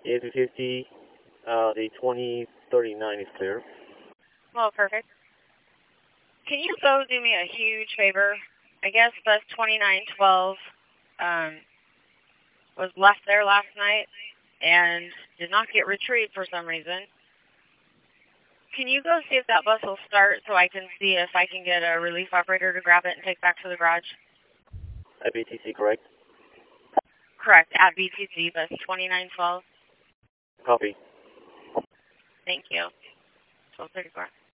A350, the 2039 is clear. Well, perfect. Can you go do me a huge favor? I guess bus 2912 was left there last night and did not get retrieved for some reason. Can you go see if that bus will start so I can see if I can get a relief operator to grab it and take back to the garage? At BTC, correct? Correct, at BTC, bus 2912. Copy. Thank you. 1234.